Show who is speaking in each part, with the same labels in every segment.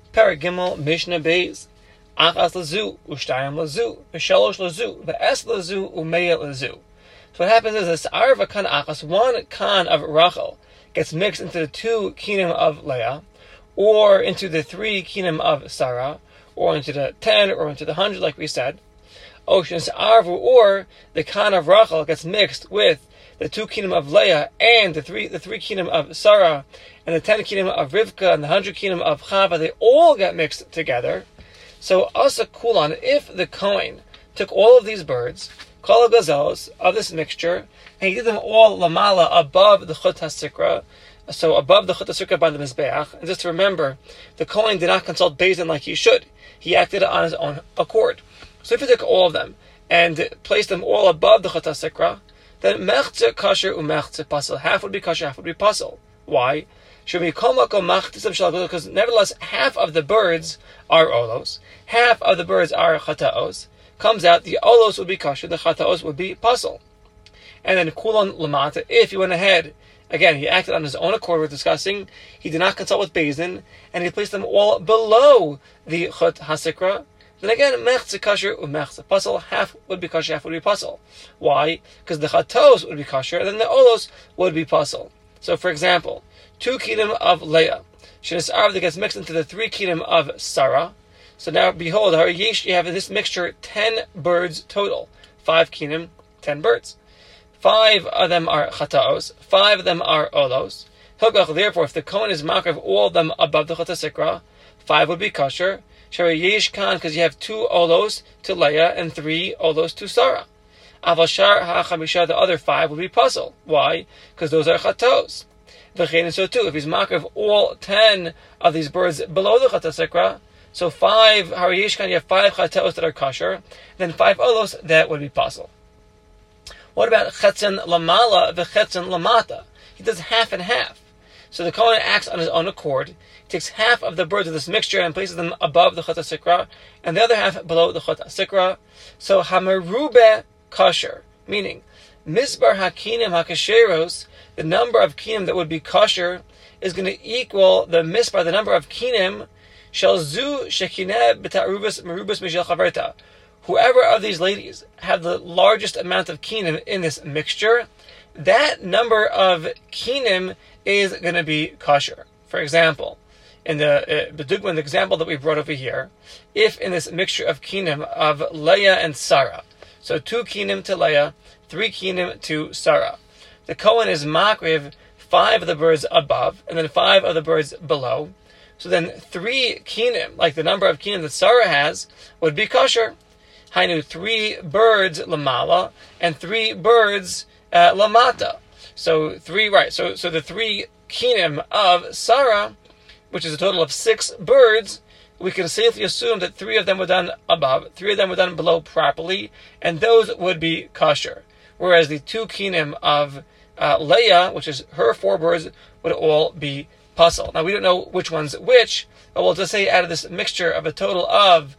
Speaker 1: Paragimel Mishnah Beis. Achas lazu, ushtayim lazu, v'shalosh lazu, v'es lazu, umeya lazu. So what happens is this arva kan achas, one kan of Rachel, gets mixed into the 2 kinim of Leah, or into the 3 kinim of Sarah, or into the 10, or into the 100, like we said. Oshins arvu, or the kan of Rachel gets mixed with the 2 kinim of Leah, and the 3 kinim of Sarah, and the 10 kinim of Rivka, and the 100 kinim of Chava. They all get mixed together. So asa kulan, if the Kohen took all of these birds, kol gazelles of this mixture, and he did them all lamala above the chut hasikra, so above the chut hasikra by the mizbeach. And just to remember, the Kohen did not consult Beis Din like he should. He acted on his own accord. So if he took all of them and placed them all above the chut hasikra, then mechze kasher umechze pasel. Half would be kasher, half would be pasel. Why? Because nevertheless, half of the birds are olos, half of the birds are chataos. Comes out, the olos would be kasher, the chataos would be pasel. And then kulon lamata, if he went ahead, again, he acted on his own accord, we're discussing, he did not consult with Beis Din, and he placed them all below the chut hasikra, then again, mechze kasher umechze pasel, half would be kasher, half would be pasel. Why? Because the chataos would be kasher, and then the olos would be pasel. So, for example, 2 kinim of Leah, shenis arv that gets mixed into the 3 kinim of Sarah. So now, behold, you have in this mixture 10 birds total. 5 kinim, 10 birds. 5 of them are chataos, 5 of them are olos. Therefore, if the Kohen is makar of all of them above the chut hasikra, 5 would be kosher. Shara yesh kan, because you have 2 olos to Leah and 3 olos to Sarah. Avashar ha-chamisha, the other 5 would be puzzle. Why? Because those are chataos. And so too, if he's makar of all 10 of these birds below the chut hasikra, so 5 hariyishkan, you have 5 chataos that are kosher, then 5 olos that would be puzzle. What about chetzen lamala v'chetzen lamata? He does half and half. So the Kohen acts on his own accord. He takes half of the birds of this mixture and places them above the chut hasikra, and the other half below the chut hasikra. So hamerube kosher, meaning misbar hakinim hakasheros, the number of kinim that would be kosher is going to equal the misbar, the number of kinim shel zu shekineh b'ta'arubas merubas mishel chaverta. Whoever of these ladies have the largest amount of kinim in this mixture, that number of kinim is going to be kosher. For example, in the example that we brought over here, if in this mixture of kinim of Leah and Sarah, so 2 kinim to Leah, 3 kinim to Sarah, the Kohen is makriv 5 of the birds above, and then 5 of the birds below. So then 3 kinim, like the number of kinim that Sarah has, would be kosher. Hainu, 3 birds lamala, and 3 birds lamata. So 3, right, so the 3 kinim of Sarah, which is a total of 6 birds, we can safely assume that 3 of them were done above, 3 of them were done below properly, and those would be kosher. Whereas the 2 kinim of Leah, which is her 4 birds, would all be puzzle. Now we don't know which one's which, but we'll just say out of this mixture of a total of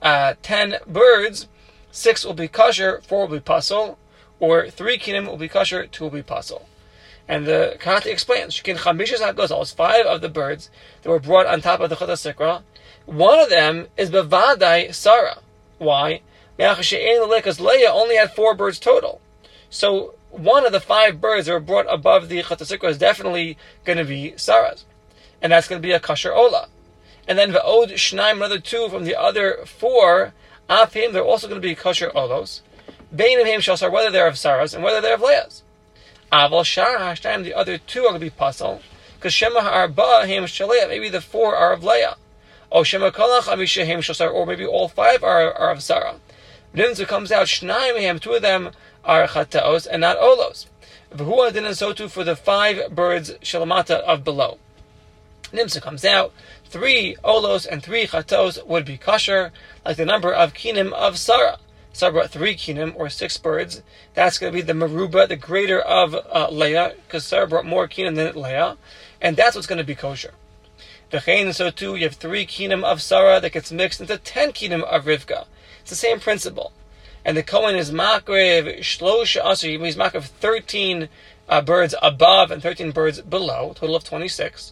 Speaker 1: 10 birds, 6 will be kosher, 4 will be puzzle, or 3 kinim will be kosher, 2 will be puzzle. And the Karate explains, Shekin chamishas hagazals, 5 of the birds that were brought on top of the chut hasikra, one of them is bevadai Sarah. Why? Because Leah only had 4 birds total. So one of the 5 birds that were brought above the chut hasikra is definitely going to be Sarah's. And that's going to be a kosher ola. And then ve'od shnaim, another 2 from the other 4, afim, they're also going to be kosher olos. Beinim heim shasar, whether they're of Sarah's and whether they're of Leah's. Aval shar hashtaim, the other 2 are going to be pasal, because shema ha'arba heim shaleah, maybe the 4 are of Leah. O shema kolach amisha heim shasar, or maybe all 5 are of Sarah. Then it comes out shnaim heim, 2 of them are chataos and not olos. V'hu adin, and so too for the 5 birds shalamata of below. Nimsa comes out, 3 olos and 3 chatos would be kosher, like the number of kinim of Sarah. Sarah brought 3 kinim, or 6 birds. That's going to be the meruba, the greater of Leah, because Sarah brought more kinim than Leah, and that's what's going to be kosher. V'chein, so too, you have 3 kinim of Sarah that gets mixed into 10 kinim of Rivka. It's the same principle. And the Kohen is makrev shlosha asri, he's makrev 13 birds above and 13 birds below, total of 26.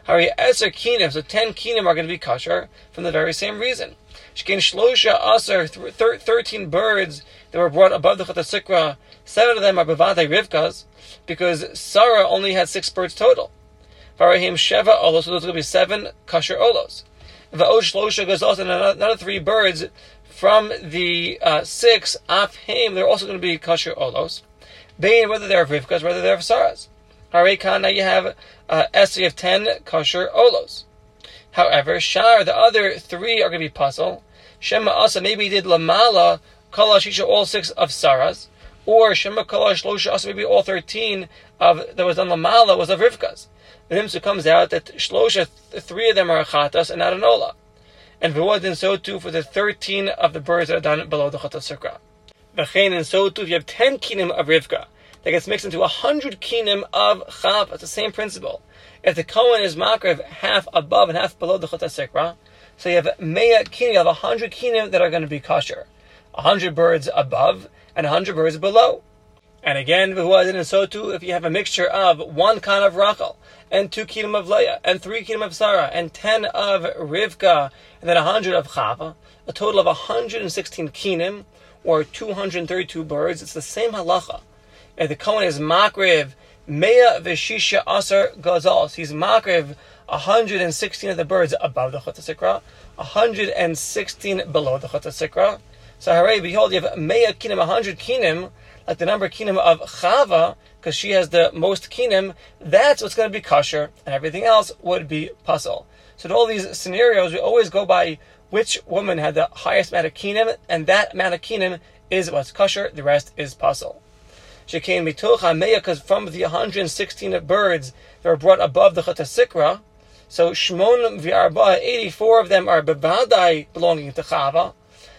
Speaker 1: Hari Eser Kinim, so 10 Kinim are going to be kosher from the very same reason. Shkein Shlosha Aser, 13 birds that were brought above the Chata Sikra, 7 of them are Bavadai Rivkas, because Sarah only had 6 birds total. Varahim Sheva Olos, so those are going to be 7 kosher Olos. Va'od Shlosha goes also another 3 birds from the 6 Afhim, they're also going to be kosher Olos. Bein, whether they're Rivkas, whether they're Saras. Harekan, now you have Esther, you have 10 kosher Olos. However, Shar, the other 3 are going to be puzzle. Shema Asa, maybe he did Lamala, Kala Shisha, all 6 of Saras. Or Shema Kala Shlosha Asa, maybe all 13 of that was done Lamala was of Rivkas. And so it comes out that Shlosha, 3 of them are Chatas and not an Ola. And V'wad, and so too for the 13 of the birds that are done below the Chata Sikra. V'chein, and so too if you have 10 kinim of Rivka, that gets mixed into 100 kinim of Chav. It's the same principle. If the Kohen is makriv half above and half below the Chata Sikra, so you have Mea kinim, you have 100 kinim that are going to be kosher. 100 birds above and 100 birds below. And again, V'huazin, and so too, if you have a mixture of 1 kan of Rachel, and 2 kinim of Leah, and 3 kinim of Sarah, and 10 of Rivka, and then 100 of Chava, a total of 116 kinim, or 232 birds, it's the same halacha. If the Kohen is makriv Mea Veshisha Asar Gazals, he's makriv 116 of the birds above the Chata Sikra, 116 below the Chata Sikra. So hooray, behold, you have Mea Kinim, 100 Kinim, like the number Kinim of Chava, because she has the most Kinim, that's what's going to be kosher, and everything else would be puzzle. So in all these scenarios, we always go by which woman had the highest amount of Kinim, and that amount of Kinim is what's kosher, the rest is puzzle. Shekain mitocha meya, because from the 116 birds that were brought above the Chata Sikra, so Shmon v'arba, 84 of them are bevadai, belonging to Chava.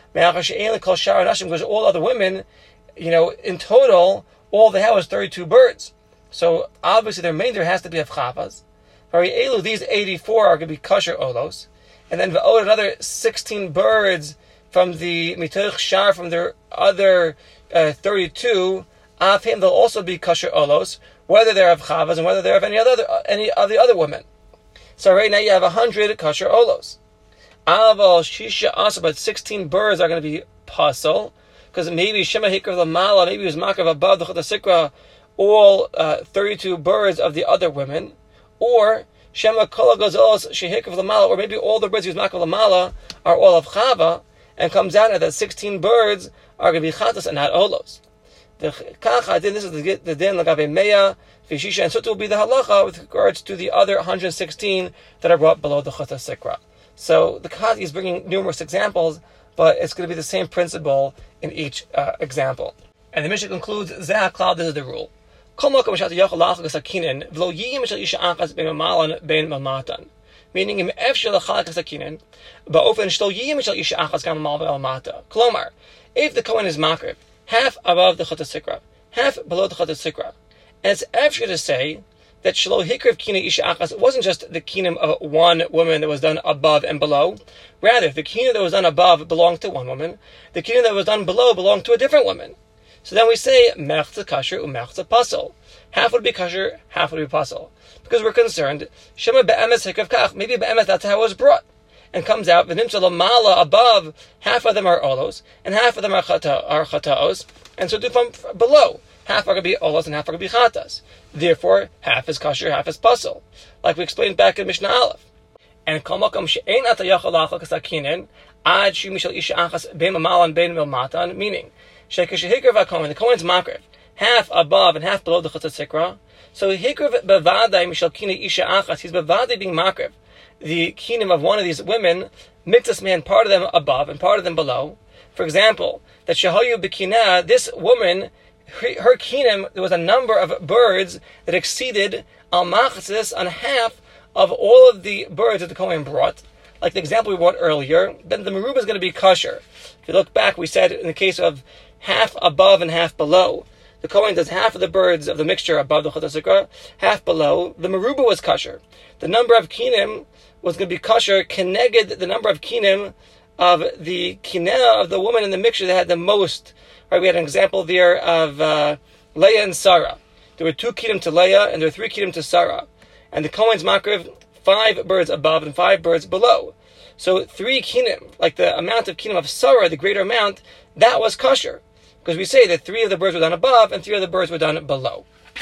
Speaker 1: Because all other women, in total, all they had was 32 birds. So obviously the remainder has to be of Chavas. These 84 are going to be kosher Olos. And then another 16 birds from the Mitoch Shar, from their other 32, of him they'll also be kosher Olos, whether they're of Chavas and whether they're of any of the other women. So right now you have 100 kosher Olos. Aval Shisha Asa, but 16 birds are going to be Pasal, because maybe Shema Hikr Lamala, maybe he was Makav above the Chata Sikra, all 32 birds of the other women, or Shema Kala Gazalos Shehikr Lamala, or maybe all the birds he was Makav Lamala are all of Chava, and comes out that 16 birds are going to be Chatas and not Olos. This is the din Lagabe Meya, Vishisha, and so it will be the halacha with regards to the other 116 that are brought below the Chata Sikra. So the Kati is bringing numerous examples, but it's going to be the same principle in each example. And the Mishnah concludes, Zeh HaKlal, this is the rule. Meaning, if the Kohen is makrib, half above the Chata Sikra, half below the Chata Sikra, and it's after to say that Shlo Hikriv Kina Isha Achas, it wasn't just the kinim of one woman that was done above and below. Rather, the kinim that was done above belonged to one woman. The kinim that was done below belonged to a different woman. So then we say, Mechza Kasher Umechza Pasal. Half would be Kasher, half would be Pasal. Because we're concerned, Shema Be'emes Hikriv Kach, maybe Be'emes that's how it was brought. And comes out, V'nimtza Lamala above, half of them are Olos, and half of them are Chataos, and so do from below. Half are going to be Olos and half are going to be Chatas. Therefore, half is Kasher, half is Pasal. Like we explained back in Mishnah Aleph. And Kol Makom She'ein Ata Yachal Lachal Kasakinen, Ad Shi Mishal Isha Achas Ben Mamalan Ben Milmatan, meaning, Shekesh Hikriv HaKohen, the Kohen's Makriv, half above and half below the Chata Sikra. So Hikriv Bevadai Mishal Kina Isha Achas, he's Bevadai being Makriv. The kinim of one of these women, mitzvahs man, part of them above and part of them below. For example, that Shahayu Bikina, this woman, her kinim, there was a number of birds that exceeded al machzis on half of all of the birds that the Kohen brought. Like the example we brought earlier, then the meruba is going to be kosher. If you look back, we said in the case of half above and half below, the Kohen does half of the birds of the mixture above the Chata Sikra, half below. The meruba was kosher. The number of kinim was going to be kosher, connected the number of kinim of the kineh of the woman in the mixture that had the most. Right, we had an example there of Leah and Sarah. There were 2 kinim to Leah and there were 3 kinim to Sarah. And the Kohen's makriv 5 birds above and 5 birds below. So 3 kinim, like the amount of kinim of Sarah, the greater amount, that was kosher. Because we say that 3 of the birds were done above and 3 of the birds were done below.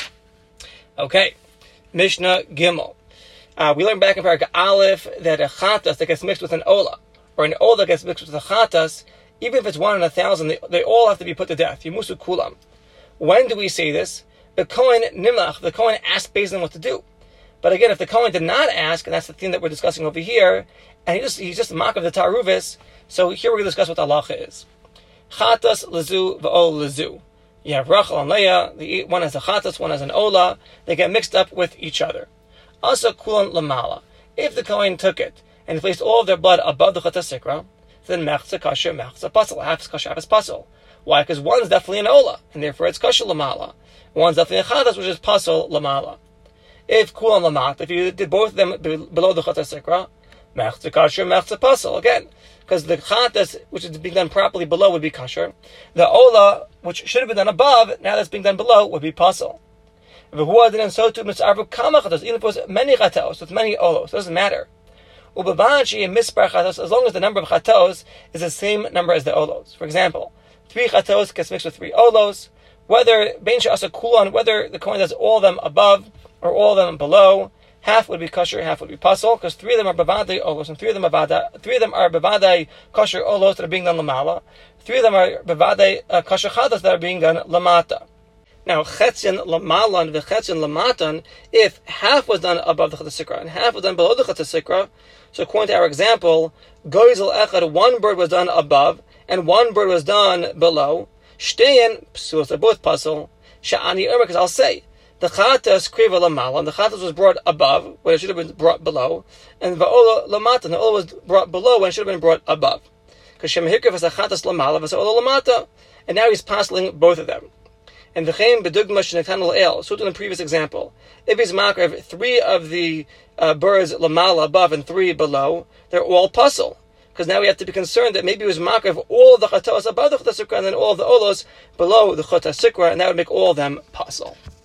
Speaker 1: Okay, Mishnah Gimel. We learned back in Parak Aleph that a chatas that gets mixed with an ola, or an ola that gets mixed with a chatas, even if it's 1 in 1,000, they all have to be put to death. Yimusu kulam. When do we say this? The Kohen nimlach, the Kohen asked Beis Din what to do. But again, if the Kohen did not ask, and that's the theme that we're discussing over here, and he's just a mock of the taruvis, so here we're going to discuss what the halacha is. Chatas lezu v'ol lezu. You have Rachel and Leah, one has a chatas, one has an ola, they get mixed up with each other. Also kulan lamala. If the Kohen took it, and placed all of their blood above the chatas sikra, then mechza kasher, mechza pasal, half is kasher, half is pasal. Why? Because one's definitely an ola, and therefore it's kasher lamala. One's definitely a chatas, which is pasal lamala. If kulan lamat, if you did both of them below the chatas sikra, mechza kasher, mechza pasal, again, because the chatas, which is being done properly below, would be kasher. The ola, which should have been done above, now that's being done below, would be pasal. Even if it was many chatos, with many olos, it doesn't matter. As long as the number of chatos is the same number as the olos. For example, 3 chatos gets mixed with 3 olos, whether the Kohen does all of them above or all of them below, half would be kosher, half would be pasal, because 3 of them are bavadai olos, and 3 of them are bavadai kosher olos that are being done lamala. 3 of them are bavadai kosher chatas that are being done lamata. Now, chetzion lamalan v'chetzion lamatan, if half was done above the chatas sikra and half was done below the chatas sikra, so according to our example, goizel echad, 1 bird was done above and 1 bird was done below. Shtein psulos, they're both puzzle. Sha'ani because I'll say the chatas kriva lamalan, the chatas was brought above when it should have been brought below, and va'ola lamatan, the ola was brought below when it should have been brought above. Because shemahikra v'sa chatas lamala v'sa ola lamata, and now he's passing both of them. And v'chein bedugma shenektan l'el, so in the previous example, if he's makar 3 of the birds lamala above and 3 below, they're all puzzle. Because now we have to be concerned that maybe it was makar of all of the chatos above the chatas sikra and then all of the olos below the chatas sikra, and that would make all of them puzzle.